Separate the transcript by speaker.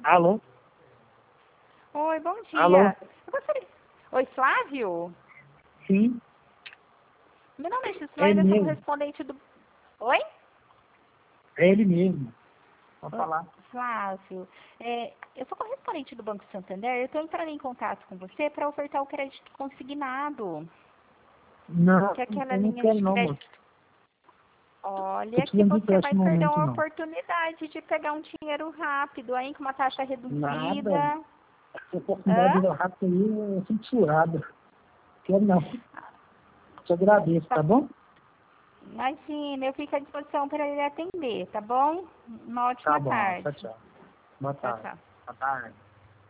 Speaker 1: Alô?
Speaker 2: Oi, bom dia.
Speaker 1: Alô?
Speaker 2: Eu gostaria... Oi, Flávio?
Speaker 1: Sim,
Speaker 2: Meu nome é
Speaker 1: é
Speaker 2: Gislaine,
Speaker 1: ele
Speaker 2: eu sou
Speaker 1: mesmo.
Speaker 2: correspondente do... Oi?
Speaker 1: É ele mesmo. Pode
Speaker 2: Oi,
Speaker 1: falar.
Speaker 2: Flávio, eu sou correspondente do Banco Santander, eu estou entrando em contato com você para ofertar o crédito consignado,
Speaker 1: Não,
Speaker 2: que é aquela
Speaker 1: eu não
Speaker 2: linha
Speaker 1: quero
Speaker 2: de
Speaker 1: não, moço.
Speaker 2: crédito.
Speaker 1: Tô
Speaker 2: Olha que
Speaker 1: precisando de
Speaker 2: você vai
Speaker 1: empréstimo no
Speaker 2: perder
Speaker 1: momento,
Speaker 2: uma
Speaker 1: não.
Speaker 2: oportunidade de pegar um dinheiro rápido, aí com uma taxa
Speaker 1: Nada.
Speaker 2: reduzida.
Speaker 1: Essa oportunidade
Speaker 2: Hã?
Speaker 1: de rápido aí é censurada. Quero não. Te agradeço, tá bom?
Speaker 2: Imagina, eu fico à disposição para ele atender, tá bom? Uma
Speaker 1: Tá
Speaker 2: ótima
Speaker 1: bom. Tchau,
Speaker 2: tarde.
Speaker 1: tchau. Boa
Speaker 2: Tchau,
Speaker 1: tarde.
Speaker 2: tchau.
Speaker 1: Boa tarde.